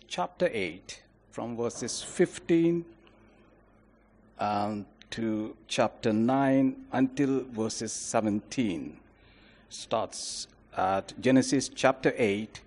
chapter 8, from verses 15 to chapter 9 until verses 17. Starts at Genesis chapter 8,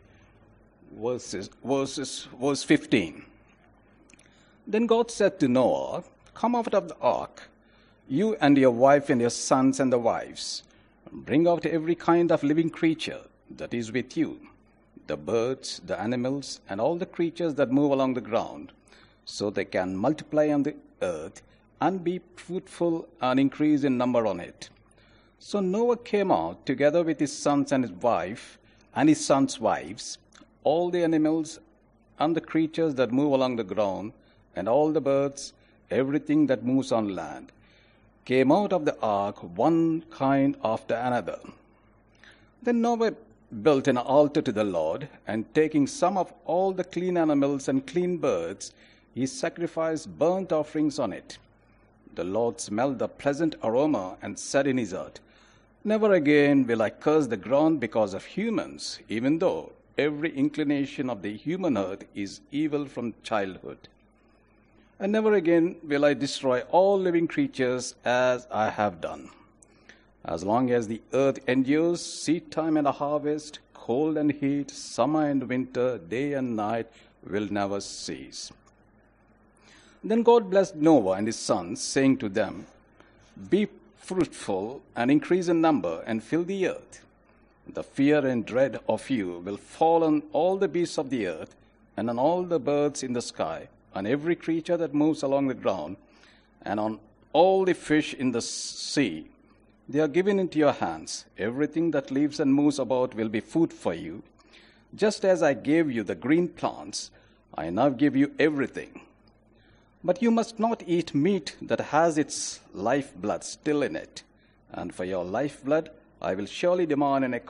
verse 15. Then God said to Noah, "Come out of the ark, you and your wife and your sons and the wives. Bring out every kind of living creature that is with you, the birds, the animals, and all the creatures that move along the ground, so they can multiply on the earth and be fruitful and increase in number on it." So Noah came out together with his sons and his wife and his sons' wives, all the animals and the creatures that move along the ground, and all the birds, everything that moves on land, came out of the ark, one kind after another. Then Noah built an altar to the Lord, and taking some of all the clean animals and clean birds, he sacrificed burnt offerings on it. The Lord smelled the pleasant aroma and said in his heart, "Never again will I curse the ground because of humans, even though every inclination of the human heart is evil from childhood. And never again will I destroy all living creatures as I have done. As long as the earth endures, seed time and a harvest, cold and heat, summer and winter, day and night will never cease." Then God blessed Noah and his sons, saying to them, "Be fruitful and increase in number and fill the earth. The fear and dread of you will fall on all the beasts of the earth and on all the birds in the sky, on every creature that moves along the ground, and on all the fish in the sea. They are given into your hands. Everything that lives and moves about will be food for you. Just as I gave you the green plants, I now give you everything. But you must not eat meat that has its lifeblood still in it. And for your lifeblood, I will surely demand an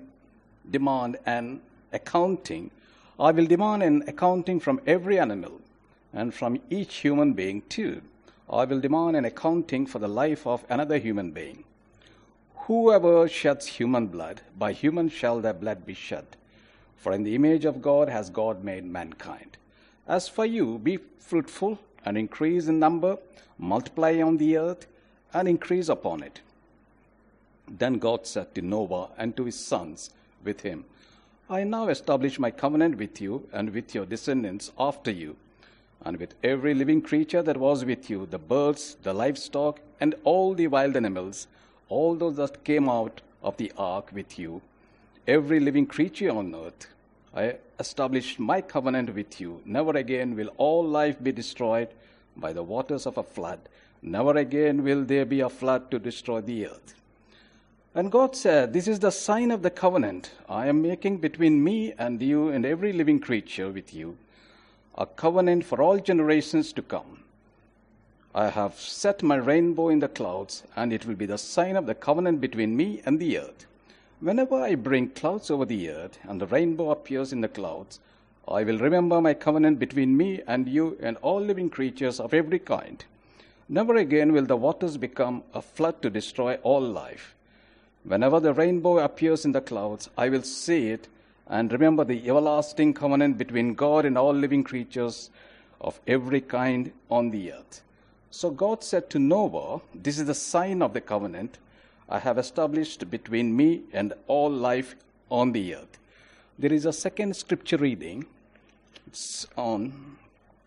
accounting. I will demand an accounting from every animal, and from each human being too. I will demand an accounting for the life of another human being. Whoever sheds human blood, by human shall their blood be shed. For in the image of God has God made mankind. As for you, be fruitful and increase in number, multiply on the earth, and increase upon it." Then God said to Noah and to his sons with him, "I now establish my covenant with you and with your descendants after you, and with every living creature that was with you, the birds, the livestock, and all the wild animals, all those that came out of the ark with you, every living creature on earth. I established my covenant with you. Never again will all life be destroyed by the waters of a flood. Never again will there be a flood to destroy the earth." And God said, "This is the sign of the covenant I am making between me and you and every living creature with you, a covenant for all generations to come. I have set my rainbow in the clouds, and it will be the sign of the covenant between me and the earth. Whenever I bring clouds over the earth, and the rainbow appears in the clouds, I will remember my covenant between me and you and all living creatures of every kind. Never again will the waters become a flood to destroy all life. Whenever the rainbow appears in the clouds, I will see it and remember the everlasting covenant between God and all living creatures of every kind on the earth." So God said to Noah, "This is the sign of the covenant I have established between me and all life on the earth." There is a second scripture reading. It's on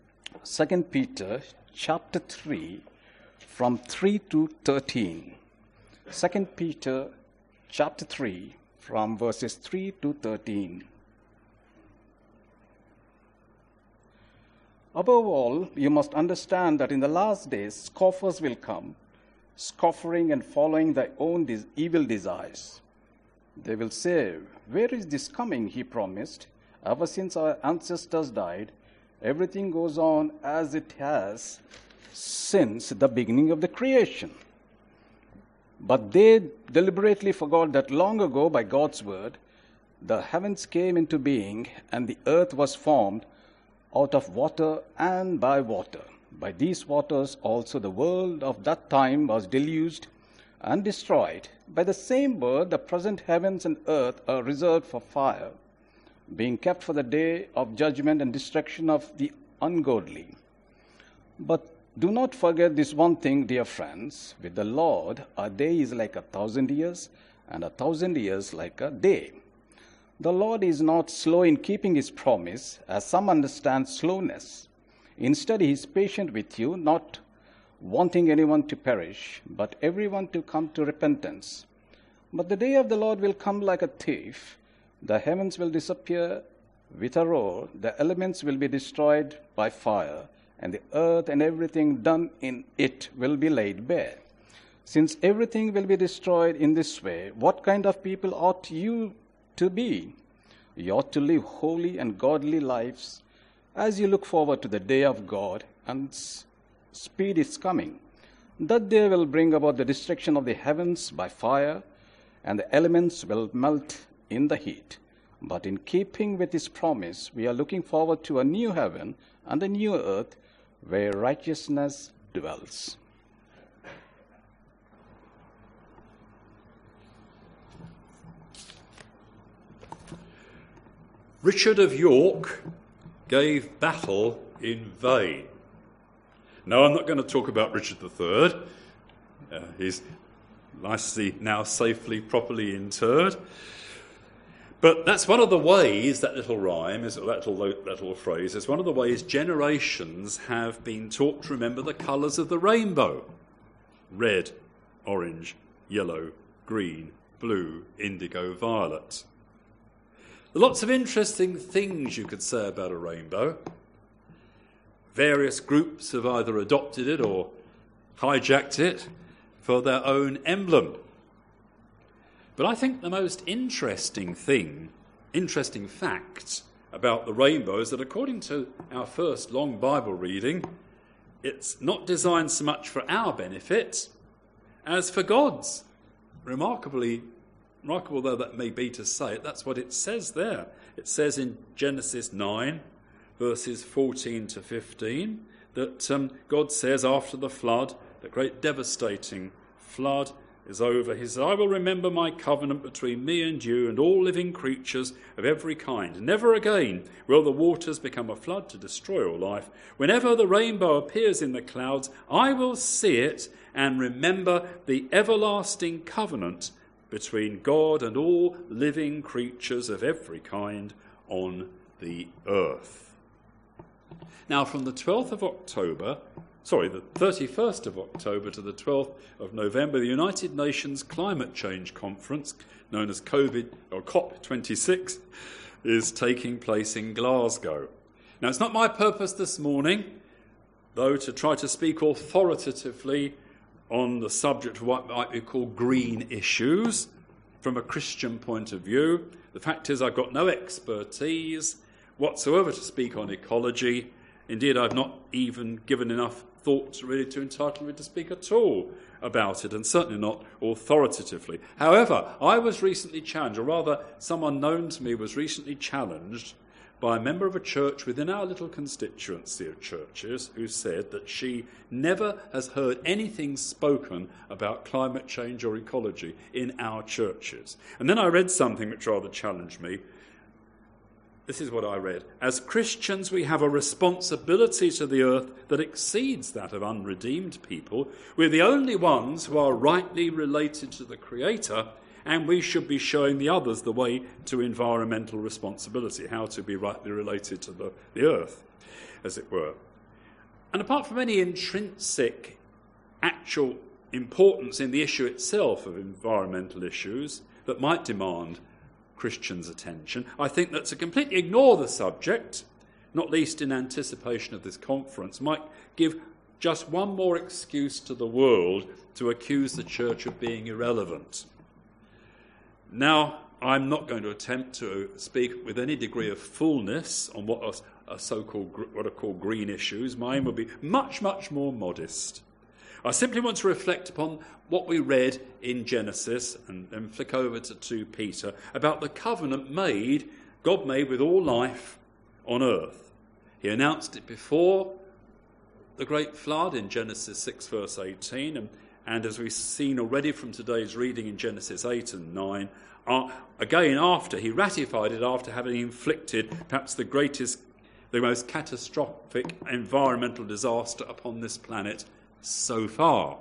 2 Peter chapter 3, from 3 to 13. 2 Peter chapter 3, from verses 3 to 13. "Above all, you must understand that in the last days scoffers will come, scoffing and following their own evil desires. They will say, 'Where is this coming he promised? Ever since our ancestors died, everything goes on as it has since the beginning of the creation.' But they deliberately forgot that long ago, by God's word, the heavens came into being, and the earth was formed out of water and by water. By these waters also the world of that time was deluged and destroyed. By the same word, the present heavens and earth are reserved for fire, being kept for the day of judgment and destruction of the ungodly. But do not forget this one thing, dear friends. With the Lord, a day is like 1,000 years, and 1,000 years like a day. The Lord is not slow in keeping his promise, as some understand slowness. Instead, he is patient with you, not wanting anyone to perish, but everyone to come to repentance. But the day of the Lord will come like a thief. The heavens will disappear with a roar, the elements will be destroyed by fire, and the earth and everything done in it will be laid bare. Since everything will be destroyed in this way, what kind of people ought you to be? You ought to live holy and godly lives as you look forward to the day of God and speed is coming. That day will bring about the destruction of the heavens by fire, and the elements will melt in the heat. But in keeping with his promise, we are looking forward to a new heaven and a new earth where righteousness dwells. Richard of York gave battle in vain. No, I'm not going to talk about Richard III. He's nicely now safely, properly interred. But that's one of the ways, that little rhyme, that little phrase, is one of the ways generations have been taught to remember the colours of the rainbow. Red, orange, yellow, green, blue, indigo, violet. There are lots of interesting things you could say about a rainbow. Various groups have either adopted it or hijacked it for their own emblem. But I think the most interesting fact about the rainbow is that according to our first long Bible reading, it's not designed so much for our benefit as for God's. Remarkable though that may be to say it, that's what it says there. It says in Genesis 9, verses 14 to 15, that God says after the flood, the great devastating flood is over, he says, I will remember my covenant between me and you and all living creatures of every kind. Never again will the waters become a flood to destroy all life. Whenever the rainbow appears in the clouds, I will see it and remember the everlasting covenant between God and all living creatures of every kind on the earth. Now, from the 31st of October to the 12th of November, the United Nations Climate Change Conference, known as COP26, is taking place in Glasgow. Now, it's not my purpose this morning, though, to try to speak authoritatively on the subject of what might be called green issues from a Christian point of view. The fact is, I've got no expertise whatsoever to speak on ecology. Indeed, I've not even given enough thought really to entitle me to speak at all about it, and certainly not authoritatively. However, I was recently challenged, or rather someone known to me was recently challenged by a member of a church within our little constituency of churches who said that she never has heard anything spoken about climate change or ecology in our churches. And then I read something which rather challenged me. This is what I read. As Christians, we have a responsibility to the earth that exceeds that of unredeemed people. We're the only ones who are rightly related to the Creator, and we should be showing the others the way to environmental responsibility, how to be rightly related to the earth, as it were. And apart from any intrinsic actual importance in the issue itself of environmental issues that might demand Christians' attention, I think that to completely ignore the subject, not least in anticipation of this conference, might give just one more excuse to the world to accuse the church of being irrelevant. Now, I'm not going to attempt to speak with any degree of fullness on what are called green issues. My aim will be much, much more modest. I simply want to reflect upon what we read in Genesis and then flick over to 2 Peter about the covenant God made with all life on earth. He announced it before the great flood in Genesis 6 verse 18, and as we've seen already from today's reading in Genesis 8 and 9, Again, he ratified it after having inflicted perhaps the most catastrophic environmental disaster upon this planet so far.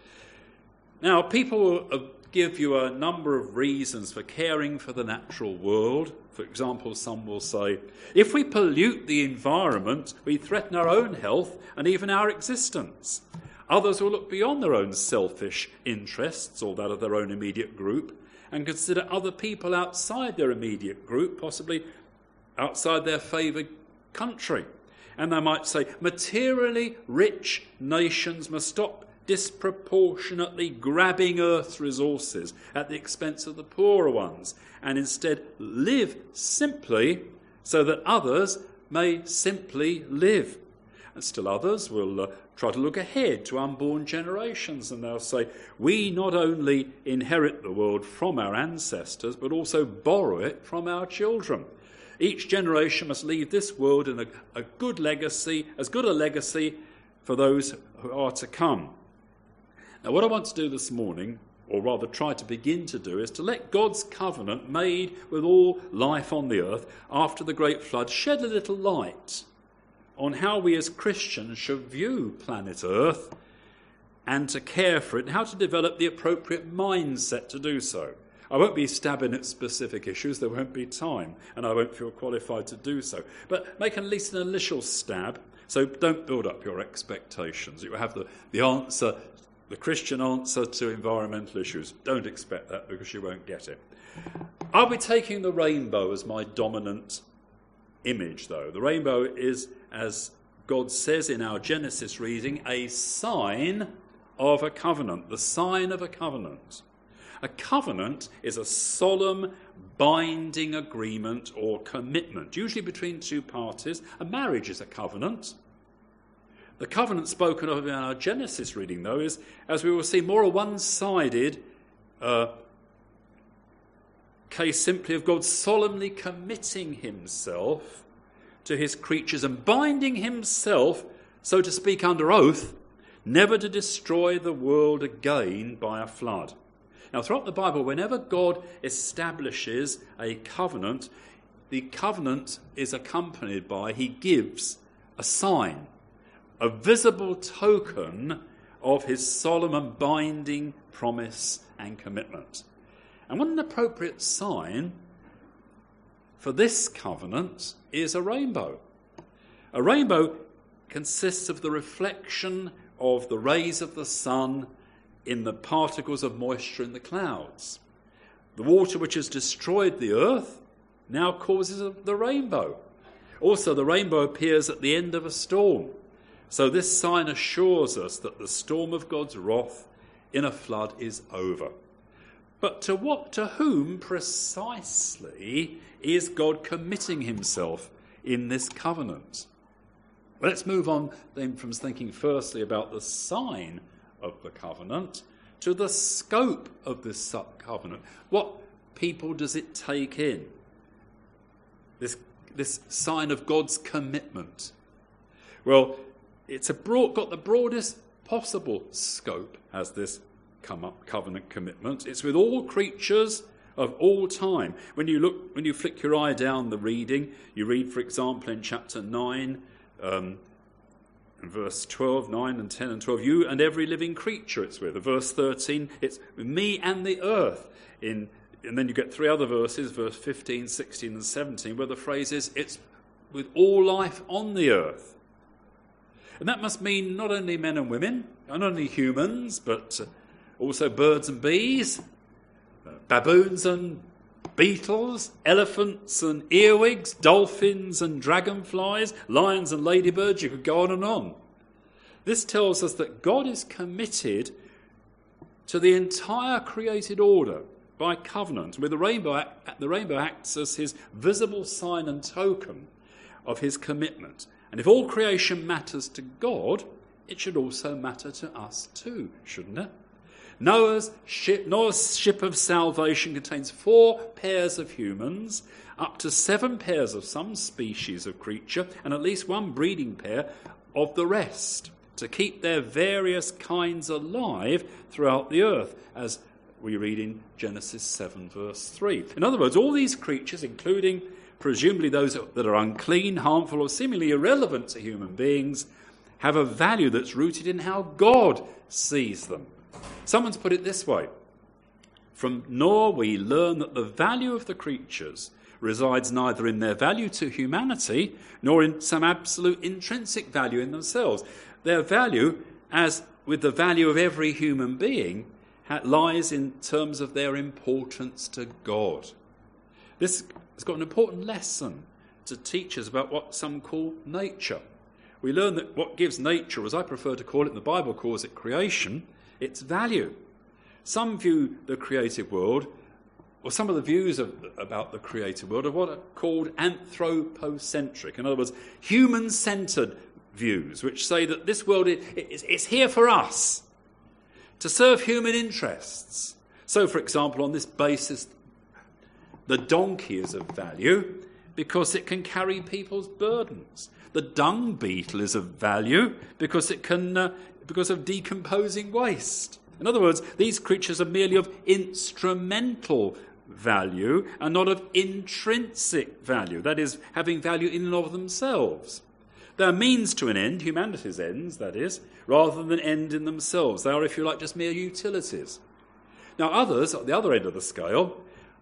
Now, people will give you a number of reasons for caring for the natural world. For example, some will say, if we pollute the environment, we threaten our own health and even our existence. Others will look beyond their own selfish interests or that of their own immediate group and consider other people outside their immediate group, possibly outside their favoured country. And they might say, materially rich nations must stop disproportionately grabbing Earth's resources at the expense of the poorer ones, and instead live simply so that others may simply live. And still others will try to look ahead to unborn generations, and they'll say, we not only inherit the world from our ancestors, but also borrow it from our children. Each generation must leave this world in a good legacy, as good a legacy for those who are to come. Now, what I want to do this morning, or rather try to begin to do, is to let God's covenant made with all life on the earth after the great flood shed a little light on how we as Christians should view planet Earth and to care for it, and how to develop the appropriate mindset to do so. I won't be stabbing at specific issues, there won't be time, and I won't feel qualified to do so. But make at least an initial stab, so don't build up your expectations. You have the answer, the Christian answer to environmental issues. Don't expect that, because you won't get it. I'll be taking the rainbow as my dominant image, though. The rainbow is, as God says in our Genesis reading, a sign of a covenant, the sign of a covenant. A covenant is a solemn, binding agreement or commitment, usually between two parties. A marriage is a covenant. The covenant spoken of in our Genesis reading, though, is, as we will see, more a one-sided case simply of God solemnly committing himself to his creatures and binding himself, so to speak, under oath, never to destroy the world again by a flood. Now, throughout the Bible, whenever God establishes a covenant, the covenant is accompanied by, he gives a sign, a visible token of his solemn and binding promise and commitment. And what an appropriate sign for this covenant is a rainbow. A rainbow consists of the reflection of the rays of the sun in the particles of moisture in the clouds. The water which has destroyed the earth now causes the rainbow. Also, the rainbow appears at the end of a storm. So this sign assures us that the storm of God's wrath in a flood is over. But to whom precisely is God committing himself in this covenant? Well, let's move on then from thinking firstly about the sign of the covenant to the scope of this covenant. What people does it take in? This sign of God's commitment. Well, it's got the broadest possible scope as this covenant commitment. It's with all creatures of all time. When you flick your eye down the reading, you read, for example, in chapter 9, verse 12, 9 and 10 and 12, you and every living creature it's with. Verse 13, it's with me and the earth. And then you get three other verses, verse 15, 16 and 17, where the phrase is, it's with all life on the earth. And that must mean not only men and women, not only humans, but also birds and bees, baboons and beetles, elephants and earwigs, dolphins and dragonflies, lions and ladybirds. You could go on and on. This tells us that God is committed to the entire created order by covenant. With the rainbow acts as his visible sign and token of his commitment. And if all creation matters to God, it should also matter to us too, shouldn't it? Noah's ship of salvation contains 4 pairs of humans, up to 7 pairs of some species of creature, and at least 1 breeding pair of the rest, to keep their various kinds alive throughout the earth, as we read in Genesis 7 verse 3. In other words, all these creatures, including presumably those that are unclean, harmful, or seemingly irrelevant to human beings, have a value that's rooted in how God sees them. Someone's put it this way: from Noah we learn that the value of the creatures resides neither in their value to humanity nor in some absolute intrinsic value in themselves. Their value, as with the value of every human being, lies in terms of their importance to God. This has got an important lesson to teach us about what some call nature. We learn that what gives nature, as I prefer to call it, and the Bible calls it creation, its value. Some view the created world, or some of the views about the created world, are what are called anthropocentric. In other words, human-centred views, which say that this world is here for us, to serve human interests. So, for example, on this basis, the donkey is of value because it can carry people's burdens. The dung beetle is of value because of decomposing waste. In other words, these creatures are merely of instrumental value and not of intrinsic value, that is, having value in and of themselves. They are means to an end, humanity's ends, that is, rather than end in themselves. They are, if you like, just mere utilities. Now, others, at the other end of the scale,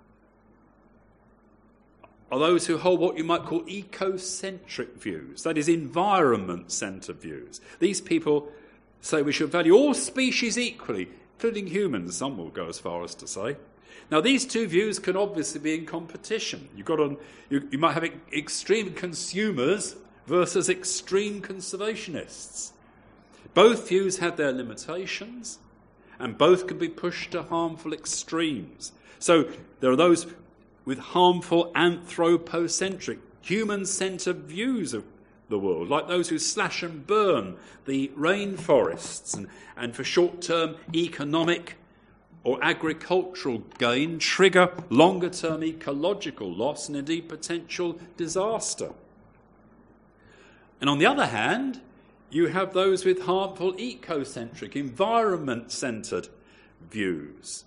are those who hold what you might call ecocentric views, that is, environment-centred views. These people say we should value all species equally, including humans, some will go as far as to say. Now, these two views can obviously be in competition. You might have extreme consumers versus extreme conservationists. Both views have their limitations, and both can be pushed to harmful extremes. So there are those with harmful anthropocentric, human-centred views of the world, like those who slash and burn the rainforests and for short-term economic or agricultural gain trigger longer-term ecological loss and indeed potential disaster. And on the other hand, you have those with harmful ecocentric, environment-centred views.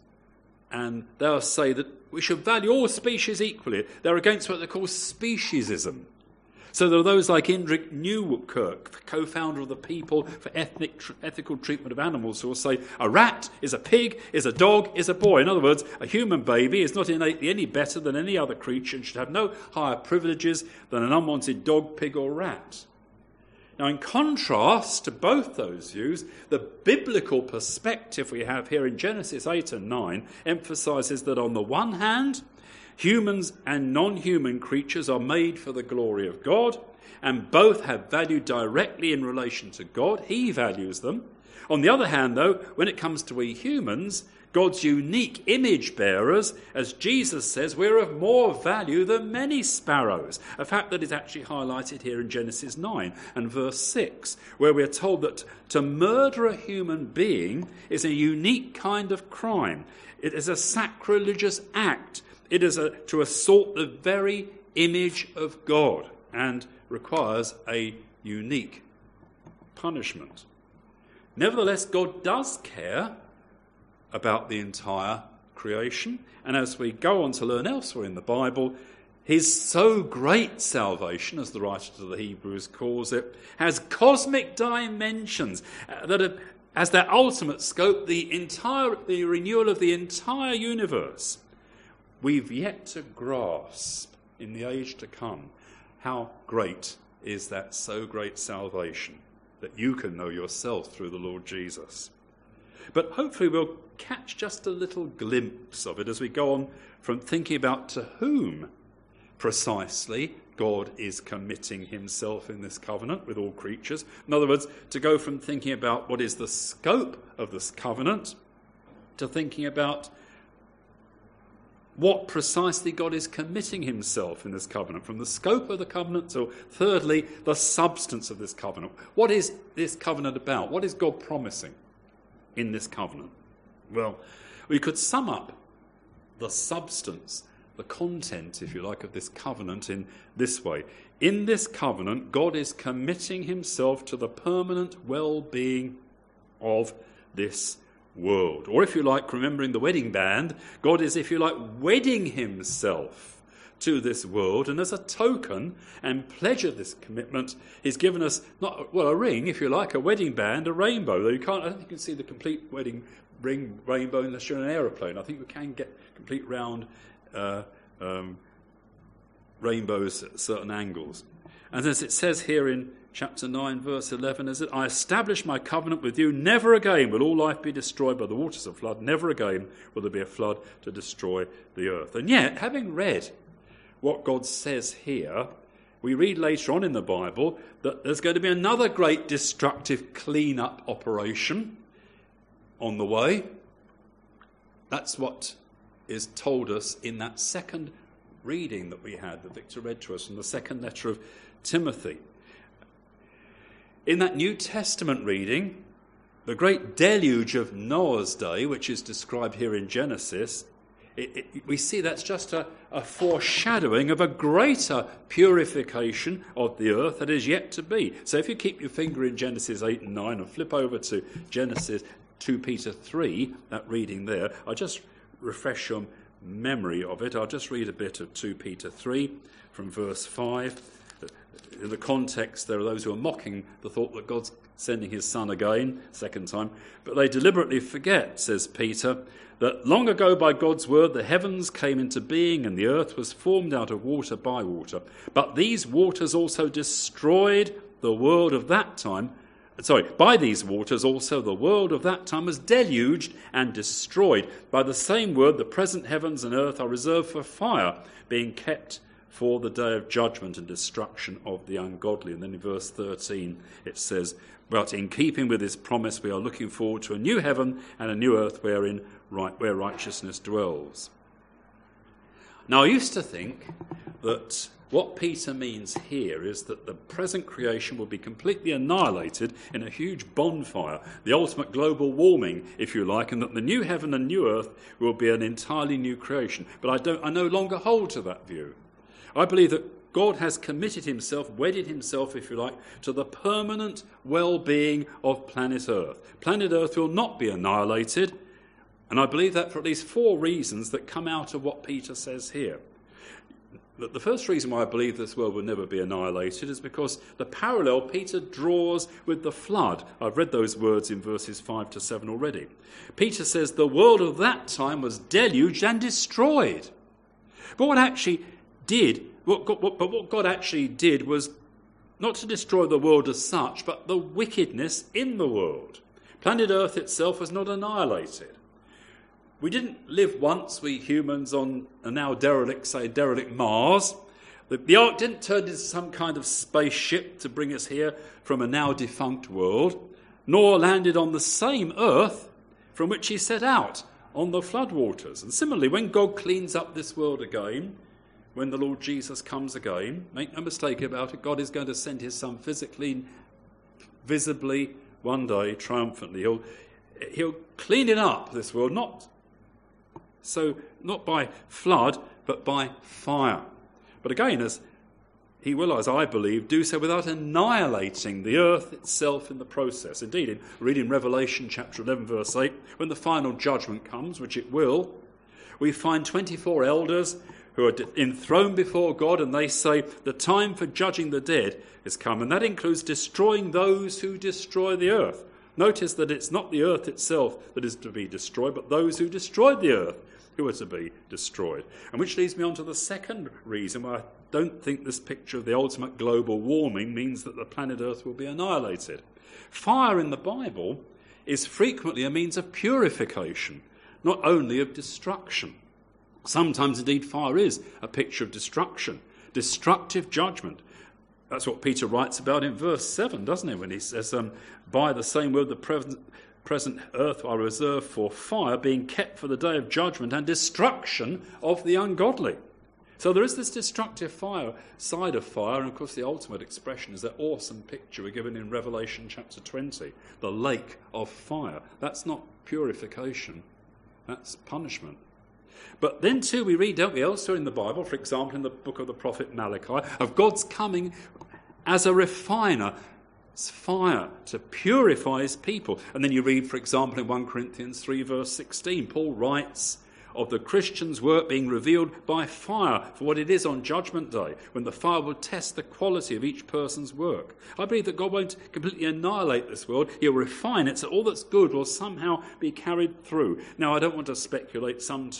And they'll say that we should value all species equally. They're against what they call speciesism. So there are those like Indrik Newkirk, co-founder of the People for Ethical Treatment of Animals, who will say a rat is a pig, is a dog, is a boy. In other words, a human baby is not innately any better than any other creature and should have no higher privileges than an unwanted dog, pig or rat. Now, in contrast to both those views, the biblical perspective we have here in Genesis 8 and 9 emphasises that on the one hand, humans and non-human creatures are made for the glory of God, and both have value directly in relation to God. He values them. On the other hand, though, when it comes to we humans, God's unique image bearers, as Jesus says, we're of more value than many sparrows. A fact that is actually highlighted here in Genesis 9 and verse 6, where we're told that to murder a human being is a unique kind of crime. It is a sacrilegious act. It is to assault the very image of God and requires a unique punishment. Nevertheless, God does care about the entire creation. And as we go on to learn elsewhere in the Bible, his so great salvation, as the writer to the Hebrews calls it, has cosmic dimensions that have, as their ultimate scope, the renewal of the entire universe. We've yet to grasp in the age to come how great is that so great salvation that you can know yourself through the Lord Jesus. But hopefully we'll catch just a little glimpse of it as we go on from thinking about to whom precisely God is committing himself in this covenant with all creatures. In other words, to go from thinking about what is the scope of this covenant to thinking about what precisely God is committing himself in this covenant, from the scope of the covenant to, thirdly, the substance of this covenant. What is this covenant about? What is God promising in this covenant? Well, we could sum up the substance, the content, if you like, of this covenant in this way. In this covenant, God is committing himself to the permanent well-being of this world. Or if you like, remembering the wedding band, God is, if you like, wedding himself to this world, and as a token and pledge of this commitment, he's given us a ring, if you like, a wedding band, a rainbow. Though I don't think you can see the complete wedding ring rainbow unless you're in an aeroplane. I think we can get complete round rainbows at certain angles. And as it says here in chapter 9, verse 11, is it, I establish my covenant with you, never again will all life be destroyed by the waters of flood, never again will there be a flood to destroy the earth. And yet, having read what God says here, we read later on in the Bible that there's going to be another great destructive clean-up operation on the way. That's what is told us in that second reading that we had, that Victor read to us from the second letter of Timothy. In that New Testament reading, the great deluge of Noah's day, which is described here in Genesis, we see that's just a foreshadowing of a greater purification of the earth that is yet to be. So if you keep your finger in Genesis 8 and 9 and flip over to Genesis 2 Peter 3, that reading there, I'll just refresh your memory of it. I'll just read a bit of 2 Peter 3 from verse 5. In the context, there are those who are mocking the thought that God's sending his son again, second time, but they deliberately forget, says Peter, that long ago by God's word the heavens came into being and the earth was formed out of water by water. But these waters also destroyed the world of that time. By these waters also the world of that time was deluged and destroyed. By the same word the present heavens and earth are reserved for fire, being kept for the day of judgment and destruction of the ungodly. And then in verse 13 it says, but in keeping with his promise we are looking forward to a new heaven and a new earth where righteousness dwells. Now I used to think that what Peter means here is that the present creation will be completely annihilated in a huge bonfire, the ultimate global warming, if you like, and that the new heaven and new earth will be an entirely new creation. But I no longer hold to that view. I believe that God has committed himself, wedded himself, if you like, to the permanent well-being of planet Earth. Planet Earth will not be annihilated, and I believe that for at least 4 reasons that come out of what Peter says here. The first reason why I believe this world will never be annihilated is because the parallel Peter draws with the flood. I've read those words in verses 5 to 7 already. Peter says the world of that time was deluged and destroyed. But what God actually did was not to destroy the world as such, but the wickedness in the world. Planet Earth itself was not annihilated. We didn't live once, we humans, on a now derelict Mars. The ark didn't turn into some kind of spaceship to bring us here from a now defunct world, nor landed on the same earth from which he set out on the floodwaters. And similarly, when God cleans up this world again, when the Lord Jesus comes again, make no mistake about it, God is going to send his son physically, visibly, one day, triumphantly. He'll clean it up, this world, not by flood, but by fire. But again, as he will, as I believe, do so without annihilating the earth itself in the process. Indeed, in reading Revelation chapter 11, verse 8, when the final judgment comes, which it will, we find 24 elders who are enthroned before God, and they say the time for judging the dead is come, and that includes destroying those who destroy the earth. Notice that it's not the earth itself that is to be destroyed, but those who destroyed the earth who are to be destroyed. And which leads me on to the second reason why I don't think this picture of the ultimate global warming means that the planet Earth will be annihilated. Fire in the Bible is frequently a means of purification, not only of destruction. Sometimes, indeed, fire is a picture of destruction, destructive judgment. That's what Peter writes about in verse 7, doesn't he, when he says, by the same word the present earth are reserved for fire, being kept for the day of judgment and destruction of the ungodly. So there is this destructive side of fire, and of course the ultimate expression is that awesome picture we're given in Revelation chapter 20, the lake of fire. That's not purification, that's punishment. But then too we read, don't we, elsewhere in the Bible, for example in the book of the prophet Malachi, of God's coming as a refiner, fire to purify his people. And then you read, for example, in 1 Corinthians 3 verse 16, Paul writes of the Christian's work being revealed by fire for what it is on Judgment Day, when the fire will test the quality of each person's work. I believe that God won't completely annihilate this world. He'll refine it so all that's good will somehow be carried through. Now, I don't want to speculate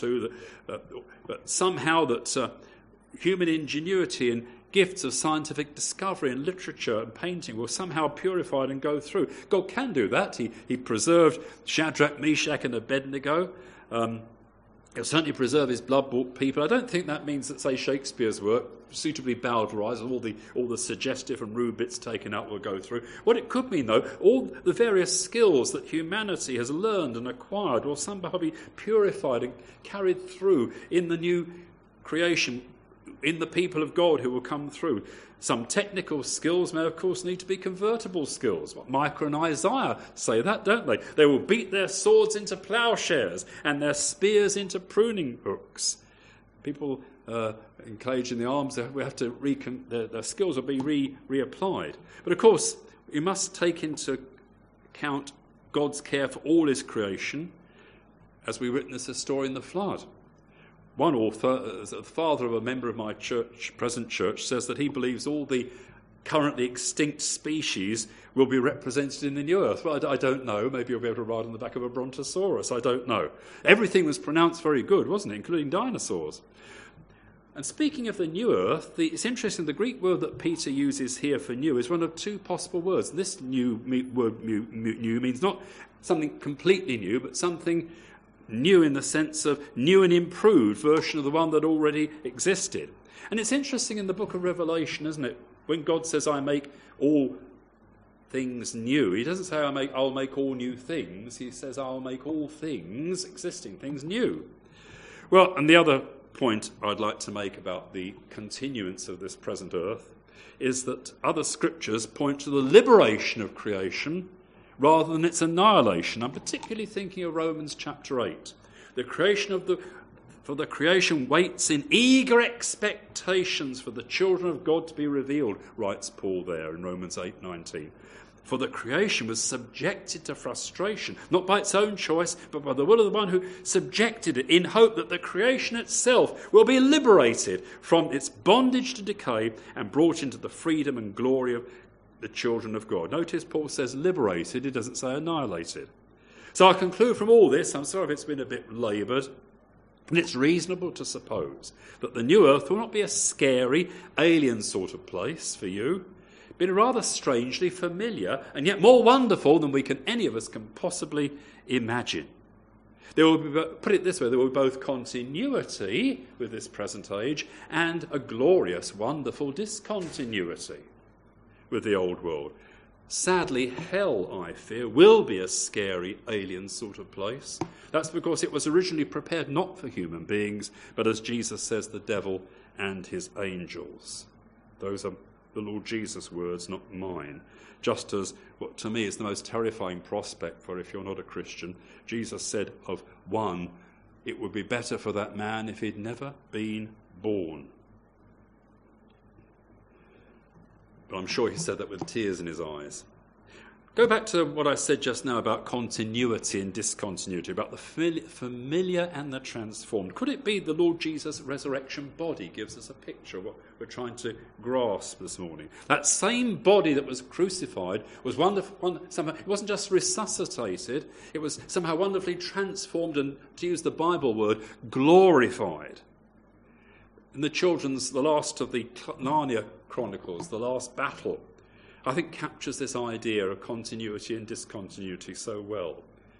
but somehow that human ingenuity and gifts of scientific discovery and literature and painting will somehow purify it and go through. God can do that. He preserved Shadrach, Meshach and Abednego. He'll certainly preserve his blood-bought people. I don't think that means that, say, Shakespeare's work, suitably bowdlerised, all the suggestive and rude bits taken out will go through. What it could mean, though, all the various skills that humanity has learned and acquired will somehow be purified and carried through in the new creation, in the people of God who will come through. Some technical skills may, of course, need to be convertible skills. Micah and Isaiah say that, don't they? They will beat their swords into plowshares and their spears into pruning hooks. People engaged in the arms, we have to their skills will be reapplied. But, of course, you must take into account God's care for all his creation, as we witness the story in the flood. One author, the father of a member of my present church, says that he believes all the currently extinct species will be represented in the new earth. Well, I don't know. Maybe you'll be able to ride on the back of a brontosaurus. I don't know. Everything was pronounced very good, wasn't it, including dinosaurs. And speaking of the new earth, it's interesting, the Greek word that Peter uses here for new is one of two possible words. This new means not something completely new, but something new in the sense of new and improved version of the one that already existed. And it's interesting in the book of Revelation, isn't it? When God says, I make all things new, he doesn't say, I'll make all new things. He says, I'll make all things, existing things, new. Well, and the other point I'd like to make about the continuance of this present earth is that other scriptures point to the liberation of creation rather than its annihilation. I'm particularly thinking of Romans chapter 8. The creation waits in eager expectations for the children of God to be revealed, writes Paul there in Romans 8:19. For the creation was subjected to frustration, not by its own choice, but by the will of the one who subjected it, in hope that the creation itself will be liberated from its bondage to decay and brought into the freedom and glory of the children of God. Notice Paul says liberated, he doesn't say annihilated. So I conclude from all this, I'm sorry if it's been a bit laboured, and it's reasonable to suppose that the new earth will not be a scary, alien sort of place for you, but rather strangely familiar and yet more wonderful than any of us can possibly imagine. There will be, put it this way, there will be both continuity with this present age and a glorious, wonderful discontinuity with the old world. Sadly, hell, I fear, will be a scary, alien sort of place. That's because it was originally prepared not for human beings, but as Jesus says, the devil and his angels. Those are the Lord Jesus' words, not mine. Just as what to me is the most terrifying prospect for if you're not a Christian, Jesus said of one, it would be better for that man if he'd never been born. But I'm sure he said that with tears in his eyes. Go back to what I said just now about continuity and discontinuity, about the familiar and the transformed. Could it be the Lord Jesus' resurrection body gives us a picture of what we're trying to grasp this morning? That same body that was crucified was wonderful. It wasn't just resuscitated, it was somehow wonderfully transformed and, to use the Bible word, glorified. In the last of the Narnia Chronicles, the last battle, I think captures this idea of continuity and discontinuity so well.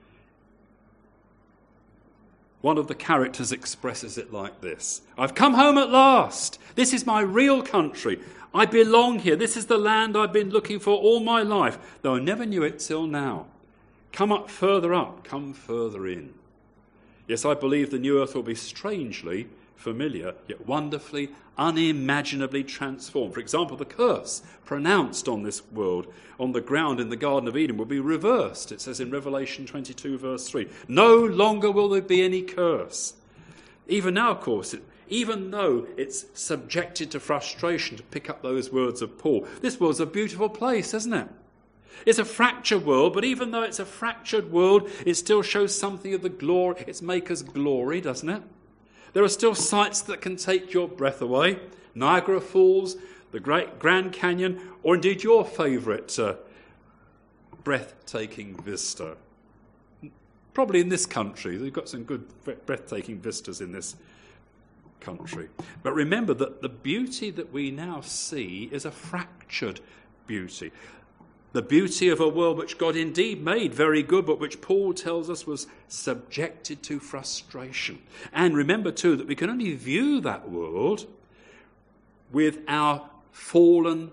One of the characters expresses it like this: I've come home at last. This is my real country. I belong here. This is the land I've been looking for all my life, though I never knew it till now. Come further come further in. Yes, I believe the new earth will be strangely familiar, yet wonderfully, unimaginably transformed. For example, the curse pronounced on this world, on the ground in the Garden of Eden, will be reversed. It says in Revelation 22, verse 3, no longer will there be any curse. Even now, of course, even though it's subjected to frustration, to pick up those words of Paul, this world's a beautiful place, isn't it? It's a fractured world, but even though it's a fractured world, it still shows something of the glory, its maker's glory, doesn't it? There are still sights that can take your breath away. Niagara Falls, the Great Grand Canyon, or indeed your favourite breathtaking vista. Probably in this country. They've got some good breathtaking vistas in this country. But remember that the beauty that we now see is a fractured beauty. The beauty of a world which God indeed made very good, but which Paul tells us was subjected to frustration. And remember too that we can only view that world with our fallen,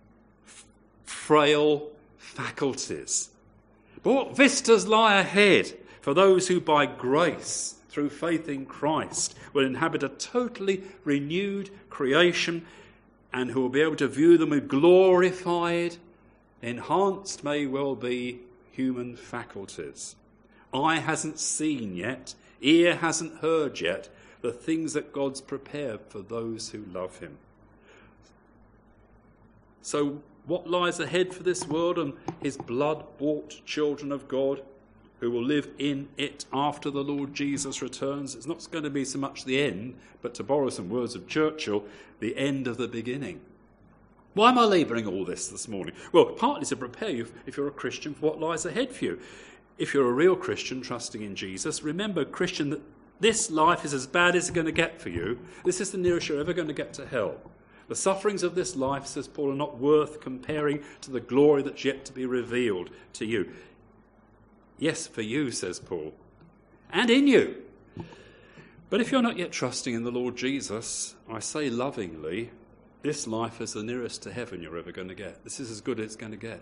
frail faculties. But what vistas lie ahead for those who by grace, through faith in Christ, will inhabit a totally renewed creation and who will be able to view them with glorified, enhanced may well be human faculties. Eye hasn't seen yet, ear hasn't heard yet, the things that God's prepared for those who love him. So what lies ahead for this world and his blood-bought children of God who will live in it after the Lord Jesus returns? It's not going to be so much the end, but to borrow some words of Churchill, the end of the beginning. Why am I labouring all this morning? Well, partly to prepare you, if you're a Christian, for what lies ahead for you. If you're a real Christian trusting in Jesus, remember, Christian, that this life is as bad as it's going to get for you. This is the nearest you're ever going to get to hell. The sufferings of this life, says Paul, are not worth comparing to the glory that's yet to be revealed to you. Yes, for you, says Paul, and in you. But if you're not yet trusting in the Lord Jesus, I say lovingly, this life is the nearest to heaven you're ever going to get. This is as good as it's going to get.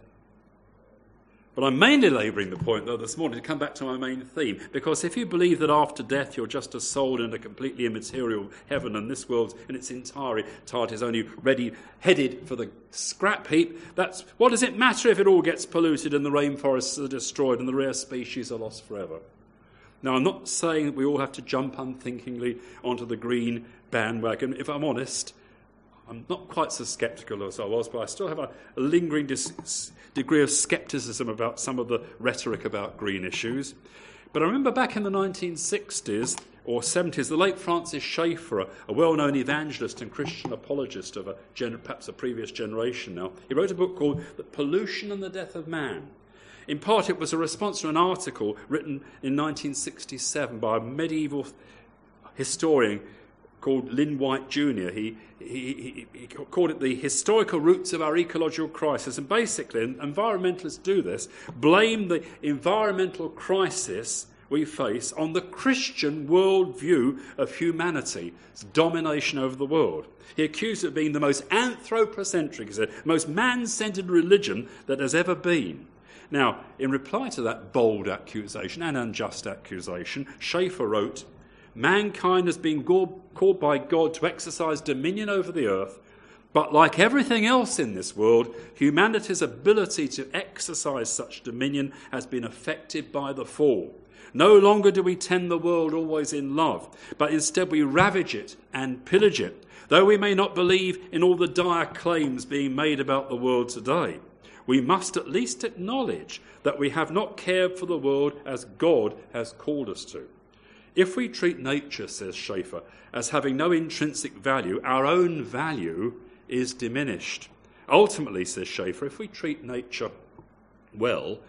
But I'm mainly labouring the point, though, this morning, to come back to my main theme, because if you believe that after death you're just a soul in a completely immaterial heaven and this world in its entirety is only ready, headed for the scrap heap, what does it matter if it all gets polluted and the rainforests are destroyed and the rare species are lost forever? Now, I'm not saying that we all have to jump unthinkingly onto the green bandwagon. If I'm honest, I'm not quite so sceptical as I was, but I still have a lingering degree of scepticism about some of the rhetoric about green issues. But I remember back in the 1960s or 70s, the late Francis Schaeffer, a well-known evangelist and Christian apologist of perhaps a previous generation now, he wrote a book called The Pollution and the Death of Man. In part, it was a response to an article written in 1967 by a medieval historian called Lynn White Jr. He called it the historical roots of our ecological crisis. And basically, and environmentalists do this, blame the environmental crisis we face on the Christian worldview of humanity, its domination over the world. He accused it of being the most anthropocentric, he said, most man-centered religion that has ever been. Now, in reply to that bold accusation and unjust accusation, Schaeffer wrote, mankind has been called by God to exercise dominion over the earth, but like everything else in this world, humanity's ability to exercise such dominion has been affected by the fall. No longer do we tend the world always in love, but instead we ravage it and pillage it, though we may not believe in all the dire claims being made about the world today. We must at least acknowledge that we have not cared for the world as God has called us to. If we treat nature, says Schaeffer, as having no intrinsic value, our own value is diminished. Ultimately, says Schaeffer, if we treat nature well,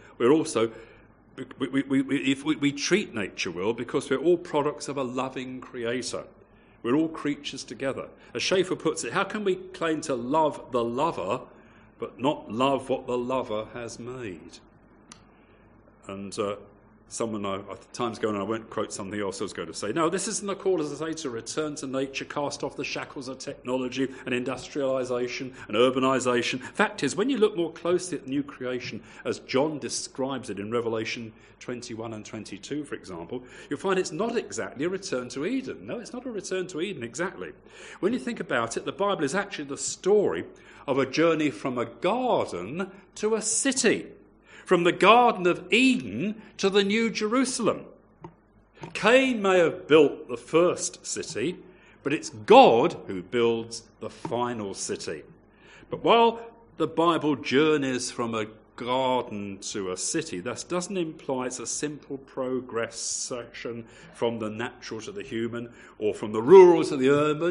we treat nature well because we're all products of a loving creator. We're all creatures together. As Schaeffer puts it, how can we claim to love the lover but not love what the lover has made? And time's going on, I won't quote something else I was going to say. No, this isn't a call, as I say, to return to nature, cast off the shackles of technology and industrialisation and urbanisation. Fact is, when you look more closely at new creation, as John describes it in Revelation 21 and 22, for example, you'll find it's not exactly a return to Eden. No, it's not a return to Eden exactly. When you think about it, the Bible is actually the story of a journey from a garden to a city. From the Garden of Eden to the New Jerusalem. Cain may have built the first city, but it's God who builds the final city. But while the Bible journeys from a garden to a city. That doesn't imply it's a simple progression from the natural to the human, or from the rural to the urban.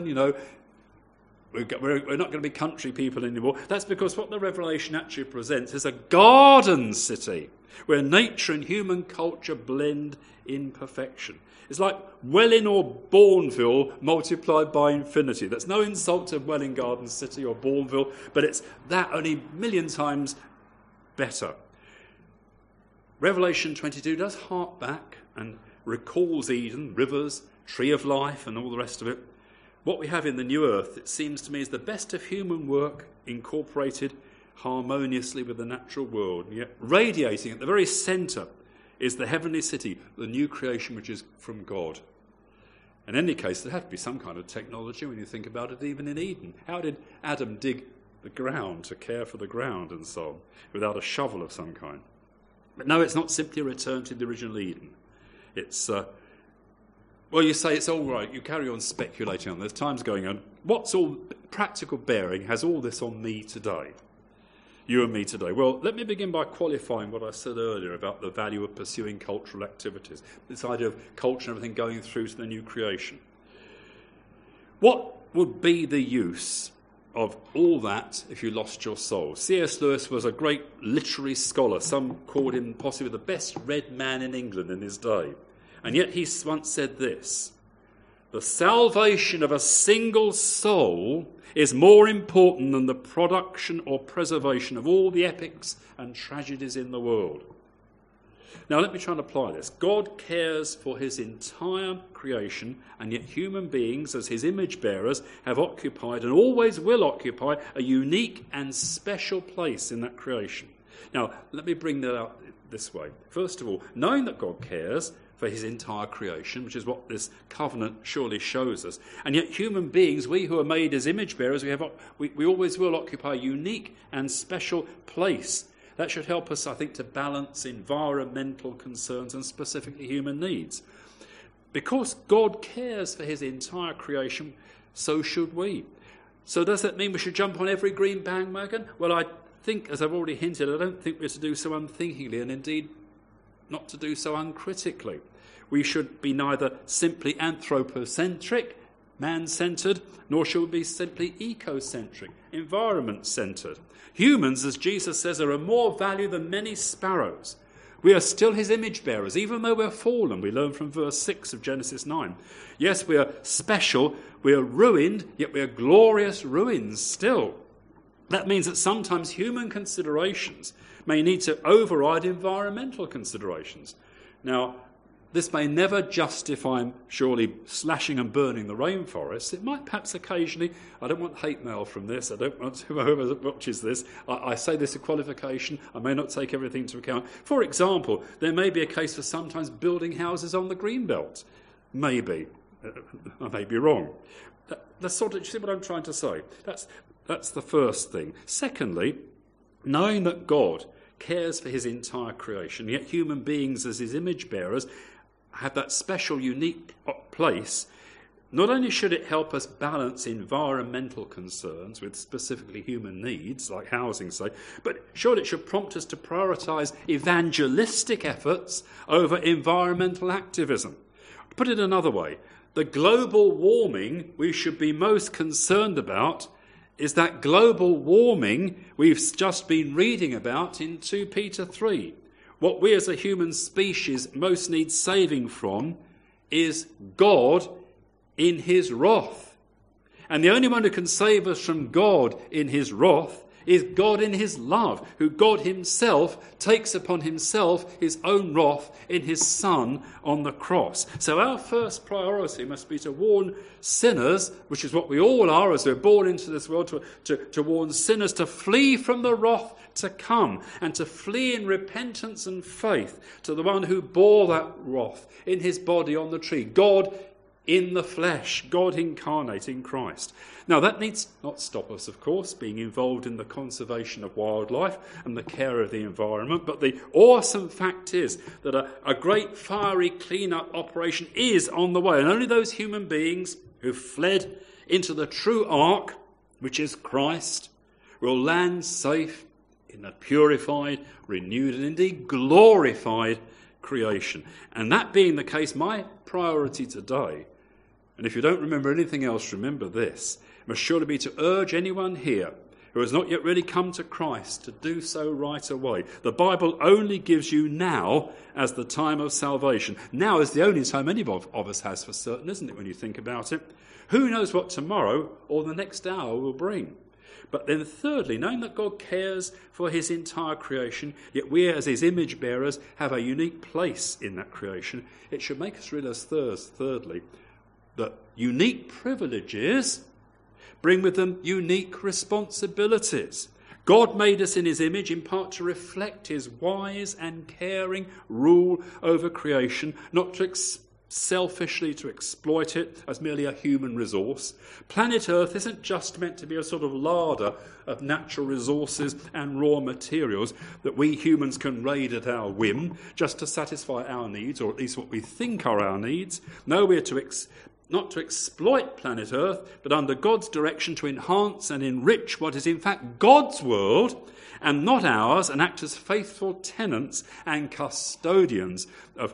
We're not going to be country people anymore. That's because what the Revelation actually presents is a garden city where nature and human culture blend in perfection. It's like Welling or Bourneville multiplied by infinity. That's no insult to Welling Garden City or Bourneville, but it's that only a million times better. Revelation 22 does hark back and recalls Eden, rivers, tree of life, and all the rest of it. What we have in the new earth, it seems to me, is the best of human work incorporated harmoniously with the natural world. And yet radiating at the very centre is the heavenly city, the new creation which is from God. In any case, there had to be some kind of technology when you think about it, even in Eden. How did Adam dig the ground to care for the ground and so on, without a shovel of some kind? But no, it's not simply a return to the original Eden. It's, you say it's all right, you carry on speculating on this, time's going on. What's all practical bearing has all this on me today? You and me today. Well, let me begin by qualifying what I said earlier about the value of pursuing cultural activities, this idea of culture and everything going through to the new creation. What would be the use of all that if you lost your soul? C.S. Lewis was a great literary scholar. Some called him possibly the best read man in England in his day. And yet he once said this: the salvation of a single soul is more important than the production or preservation of all the epics and tragedies in the world. Now let me try and apply this. God cares for his entire creation, and yet human beings, as his image bearers, have occupied and always will occupy a unique and special place in that creation. Now let me bring that out this way. First of all, knowing that God cares for his entire creation, which is what this covenant surely shows us. And yet human beings, we who are made as image bearers, we always will occupy a unique and special place. That should help us, I think, to balance environmental concerns and specifically human needs. Because God cares for his entire creation, so should we. So does that mean we should jump on every green bandwagon? Well, I think, as I've already hinted, I don't think we're to do so unthinkingly, and indeed not to do so uncritically. We should be neither simply anthropocentric, man-centred, nor should we be simply ecocentric, environment-centred. Humans, as Jesus says, are of more value than many sparrows. We are still his image bearers, even though we're fallen. We learn from verse 6 of Genesis 9. Yes, we are special, we are ruined, yet we are glorious ruins still. That means that sometimes human considerations may need to override environmental considerations. Now, this may never justify, surely, slashing and burning the rainforests. It might perhaps occasionally, I don't want hate mail from this, I don't want whoever watches this, I say this a qualification, I may not take everything into account. For example, there may be a case for sometimes building houses on the greenbelt. Maybe. I may be wrong. That's sort of, you see what I'm trying to say? That's the first thing. Secondly, knowing that God cares for his entire creation, yet human beings as his image bearers have that special, unique place, not only should it help us balance environmental concerns with specifically human needs, like housing, say, but surely it should prompt us to prioritise evangelistic efforts over environmental activism. To put it another way, the global warming we should be most concerned about is that global warming we've just been reading about in 2 Peter 3. What we as a human species most need saving from is God in his wrath. And the only one who can save us from God in his wrath is God in his love, who God himself takes upon himself his own wrath in his Son on the cross. So our first priority must be to warn sinners, which is what we all are as we're born into this world, to warn sinners to flee from the wrath to come and to flee in repentance and faith to the one who bore that wrath in his body on the tree, God in the flesh, God incarnate in Christ. Now, that needs not stop us, of course, being involved in the conservation of wildlife and the care of the environment, but the awesome fact is that a great fiery clean-up operation is on the way, and only those human beings who fled into the true ark, which is Christ, will land safe in a purified, renewed, and indeed glorified creation. And that being the case, my priority today, and if you don't remember anything else, remember this, must surely be to urge anyone here who has not yet really come to Christ to do so right away. The Bible only gives you now as the time of salvation. Now is the only time any of us has for certain, isn't it, when you think about it? Who knows what tomorrow or the next hour will bring? But then thirdly, knowing that God cares for his entire creation, yet we as his image bearers have a unique place in that creation, it should make us realise thirdly, that unique privileges bring with them unique responsibilities. God made us in his image in part to reflect his wise and caring rule over creation, not to selfishly to exploit it as merely a human resource. Planet Earth isn't just meant to be a sort of larder of natural resources and raw materials that we humans can raid at our whim just to satisfy our needs, or at least what we think are our needs. No, we're not to exploit planet Earth, but under God's direction to enhance and enrich what is in fact God's world and not ours, and act as faithful tenants and custodians of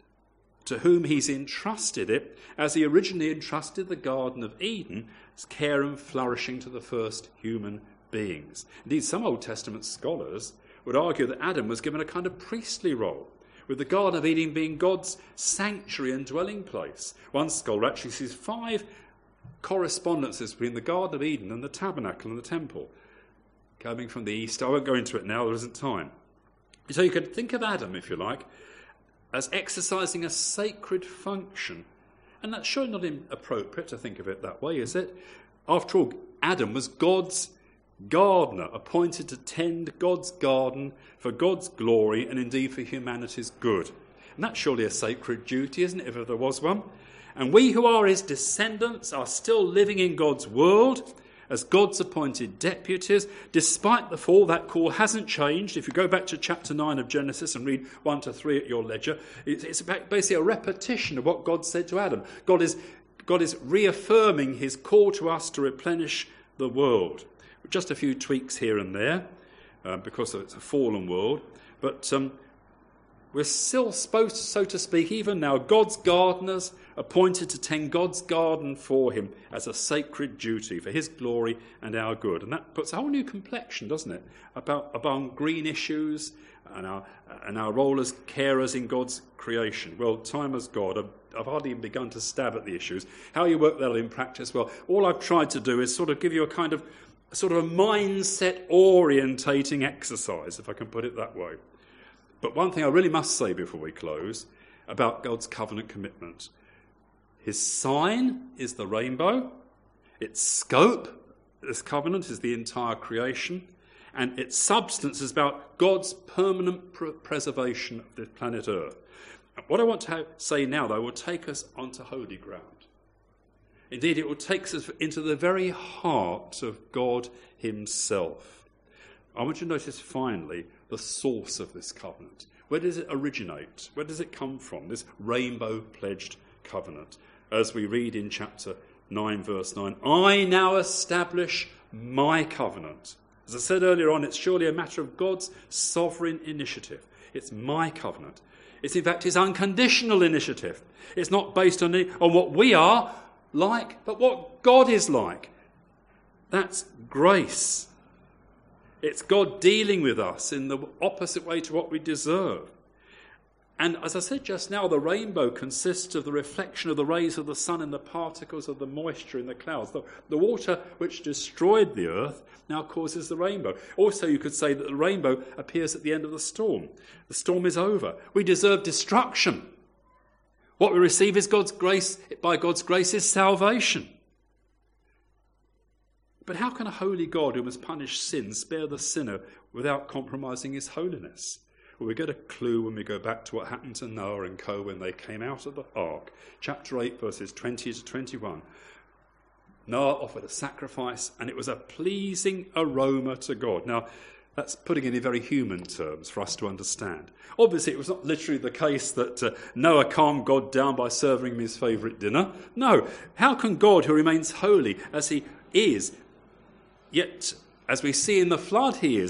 to whom he's entrusted it, as he originally entrusted the Garden of Eden, as care and flourishing to the first human beings. Indeed, some Old Testament scholars would argue that Adam was given a kind of priestly role, with the Garden of Eden being God's sanctuary and dwelling place. One scholar actually sees 5 correspondences between the Garden of Eden and the tabernacle and the temple, coming from the east. I won't go into it now, there isn't time. So you could think of Adam, if you like, as exercising a sacred function. And that's surely not inappropriate to think of it that way, is it? After all, Adam was God's gardener, appointed to tend God's garden for God's glory and indeed for humanity's good. And that's surely a sacred duty, isn't it, if there was one? And we who are his descendants are still living in God's world as God's appointed deputies. Despite the fall, that call hasn't changed. If you go back to chapter 9 of Genesis and read 1 to 3 at your leisure, it's basically a repetition of what God said to Adam. God is reaffirming his call to us to replenish the world. Just a few tweaks here and there, because it's a fallen world. But we're still supposed, so to speak, even now, God's gardeners appointed to tend God's garden for him as a sacred duty for his glory and our good. And that puts a whole new complexion, doesn't it, about green issues and our role as carers in God's creation. Well, time has gone. I've hardly even begun to stab at the issues. How you work that out in practice? Well, all I've tried to do is sort of give you a mindset orientating exercise, if I can put it that way. But one thing I really must say before we close about God's covenant commitment. His sign is the rainbow. Its scope, this covenant, is the entire creation. And its substance is about God's permanent preservation of the planet Earth. What I want to say now, though, will take us onto holy ground. Indeed, it will take us into the very heart of God himself. I want you to notice, finally, the source of this covenant. Where does it originate? Where does it come from, this rainbow-pledged covenant? As we read in chapter 9, verse 9, I now establish my covenant. As I said earlier on, it's surely a matter of God's sovereign initiative. It's my covenant. It's, in fact, his unconditional initiative. It's not based on what we are like, but what God is like. That's grace. It's God dealing with us in the opposite way to what we deserve. And as I said just now, the rainbow consists of the reflection of the rays of the sun and the particles of the moisture in the clouds. The water which destroyed the earth now causes the rainbow. Also, you could say that the rainbow appears at the end of the storm. The storm is over. We deserve destruction. What we receive is God's grace. By God's grace is salvation. But how can a holy God who must punish sin spare the sinner without compromising his holiness? Well, we get a clue when we go back to what happened to Noah and co when they came out of the ark. Chapter 8, verses 20 to 21. Noah offered a sacrifice, and it was a pleasing aroma to God. Now, that's putting it in very human terms for us to understand. Obviously, it was not literally the case that Noah calmed God down by serving him his favourite dinner. No. How can God, who remains holy as he is, yet, as we see in the flood, he is,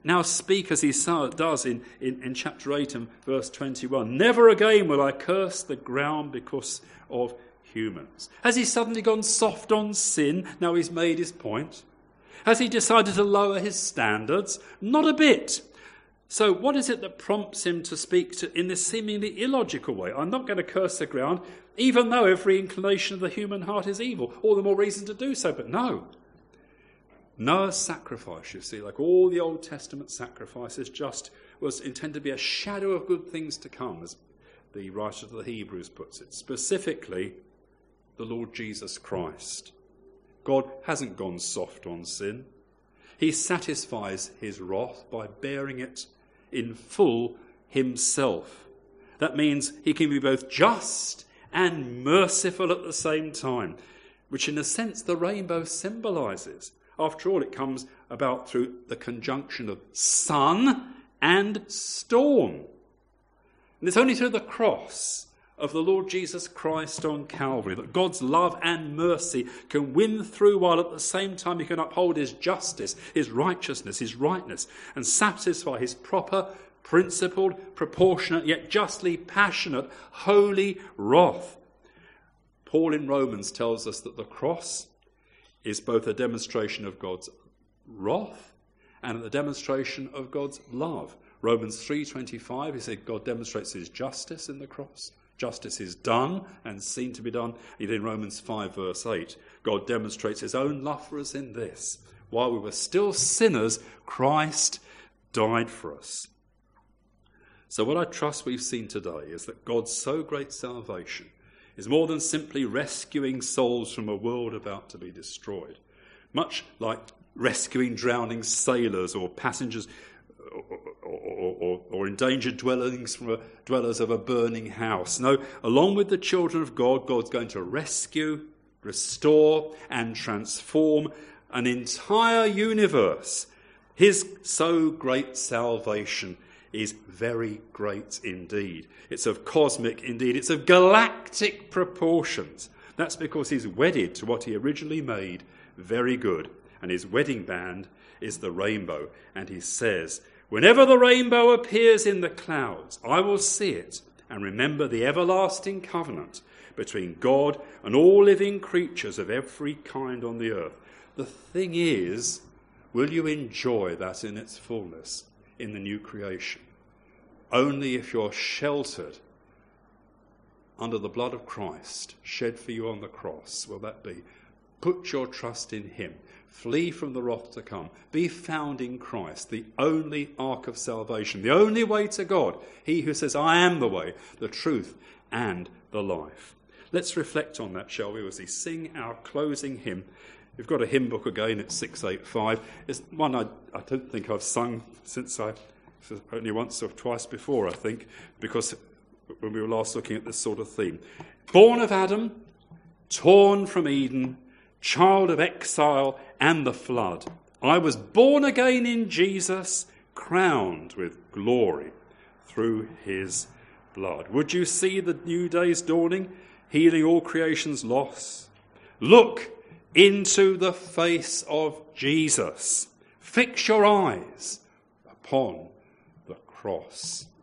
now speak as he does in chapter 8 and verse 21. Never again will I curse the ground because of humans. Has he suddenly gone soft on sin now he's made his point? Has he decided to lower his standards? Not a bit. So what is it that prompts him to speak in this seemingly illogical way? I'm not going to curse the ground, even though every inclination of the human heart is evil. All the more reason to do so. But no. Noah's sacrifice, you see, like all the Old Testament sacrifices, just was intended to be a shadow of good things to come, as the writer of the Hebrews puts it. Specifically, the Lord Jesus Christ. God hasn't gone soft on sin. He satisfies his wrath by bearing it in full himself. That means he can be both just and merciful at the same time, which in a sense the rainbow symbolises. After all, it comes about through the conjunction of sun and storm. And it's only through the cross of the Lord Jesus Christ on Calvary that God's love and mercy can win through, while at the same time he can uphold his justice, his righteousness, his rightness, and satisfy his proper, principled, proportionate, yet justly passionate, holy wrath. Paul in Romans tells us that the cross is both a demonstration of God's wrath and a demonstration of God's love. Romans 3:25, he said God demonstrates his justice in the cross. Justice is done and seen to be done. In Romans 5 verse 8, God demonstrates his own love for us in this. While we were still sinners, Christ died for us. So what I trust we've seen today is that God's so great salvation is more than simply rescuing souls from a world about to be destroyed. Much like rescuing drowning sailors or passengers or endangered dwellers of a burning house. No, along with the children of God, God's going to rescue, restore and transform an entire universe. His so great salvation is very great indeed. It's of cosmic, indeed, it's of galactic proportions. That's because he's wedded to what he originally made very good. And his wedding band is the rainbow. And he says, whenever the rainbow appears in the clouds, I will see it and remember the everlasting covenant between God and all living creatures of every kind on the earth. The thing is, will you enjoy that in its fullness in the new creation? Only if you're sheltered under the blood of Christ shed for you on the cross will that be. Put your trust in him. Flee from the wrath to come. Be found in Christ, the only ark of salvation, the only way to God. He who says, I am the way, the truth, and the life. Let's reflect on that, shall we, as we sing our closing hymn. We've got a hymn book again at 685. It's one I don't think I've sung since only once or twice before, I think, because when we were last looking at this sort of theme. Born of Adam, torn from Eden, child of exile and the flood, I was born again in Jesus, crowned with glory through his blood. Would you see the new day's dawning, healing all creation's loss? Look into the face of Jesus. Fix your eyes upon the cross.